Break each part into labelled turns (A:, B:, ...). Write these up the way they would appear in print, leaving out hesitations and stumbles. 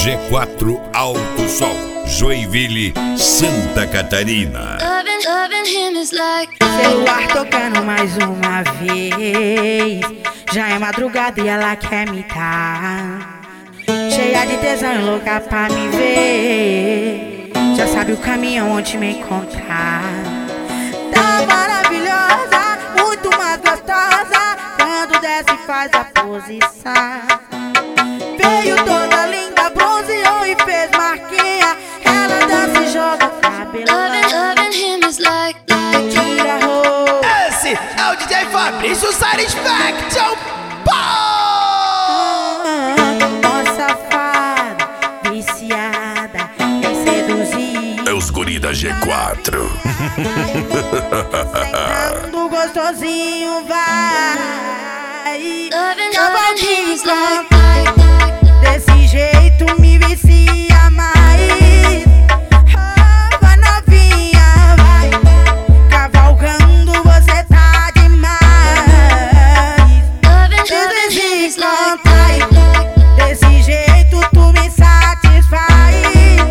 A: G4 Alto Sol, Joinville, Santa Catarina.
B: Celular tocando mais uma vez. Já é madrugada e ela quer me dar. Cheia de tesão e louca pra me ver. Já sabe o caminho onde me encontrar. Tá maravilhosa, muito mais gostosa. Quando desce faz a posição. Veio toda linda, bronzeou e fez marquinha. Ela dança e joga o cabelo. Tira a roupa.
C: Esse é o DJ Fabrício Satisfaction.
B: Nossa safada, viciada em seduzir.
A: É os guri da G4.
B: Sentando gostosinho vai. Cavadinho desse jeito me vicia mais. Vai novinha, vai. Cavalgando você tá demais. Desse jeito tu me satisfaz.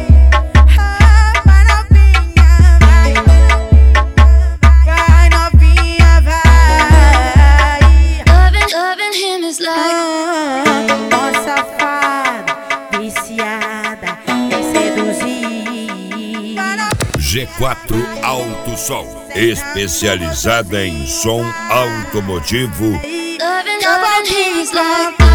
B: Vai novinha, vai. Vai novinha, vai. Nossa safada, viciada em seduzir.
A: G4 Alto Sol, especializada em som automotivo.
B: Cavadinho